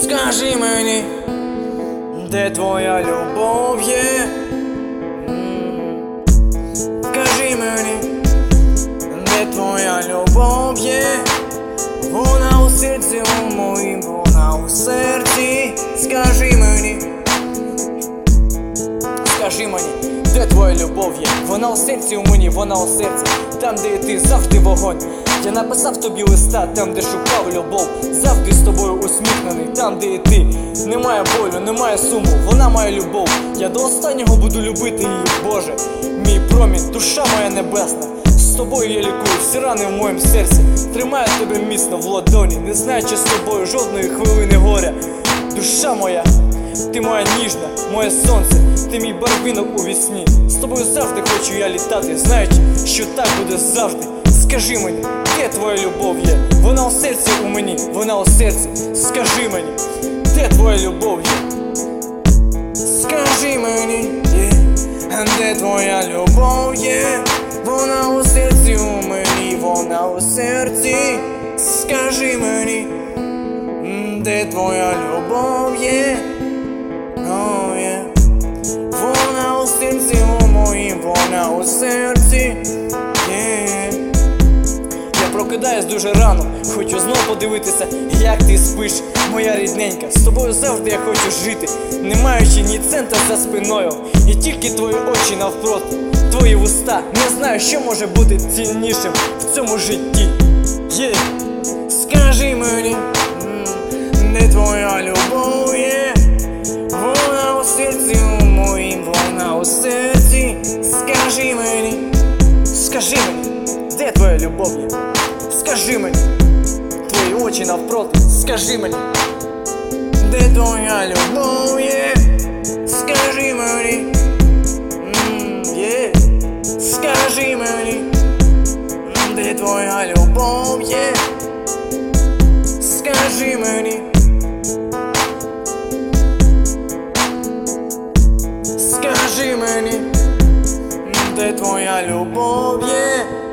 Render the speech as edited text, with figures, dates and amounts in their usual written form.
Скажи мені, де твоя любов є? Скажи мені, де твоя любов є? Вона у серці у моїм, вона у серці. Скажи мені, де твоя любов є? Вона у серці у мені, вона у серці. Там, де ти, завжди вогонь. Я написав тобі листа, там, де шукав любов. Завжди з тобою усміхнений. Там, де ти, немає болю, немає суму. Вона моя любов. Я до останнього буду любити її, Боже. Мій промінь, душа моя небесна. З тобою я лікую всі рани в моєму серці. Тримаю тебе міцно в ладоні, не знаючи з тобою жодної хвилини горя. Душа моя, ти моя ніжна, моє сонце, ти мій барвінок у вісні. З тобою завжди хочу я літати, знаючи, що так буде завжди. Скажи мені, де твоя любов є? Вона у серці у мені, вона у серці. Скажи мені, де твоя любов є? Скажи мені, де твоя любов є? Вона у серці у мені, вона у серці. Скажи мені, де твоя любов є? Oh, yeah. Вона у серці у моїм, вона у серці. Yeah. Я прокидаюсь дуже рано, хочу знов подивитися, як ти спиш, моя рідненька. З тобою завжди я хочу жити, не маючи ні цента за спиною. І тільки твої очі навпроти, твої вуста. Не знаю, що може бути ціннішим в цьому житті. Yeah. Скажи мені, де твоя любов є? Вона у серці у моїм, вона у серці. Скажи мені, де твоя любов є? Скажи мені, твої очі навпроти. Скажи мені, де твоя любов є? Скажи мені, скажи мені, де твоя любов є? Скажи мені, скажи мені, де твоя любов є?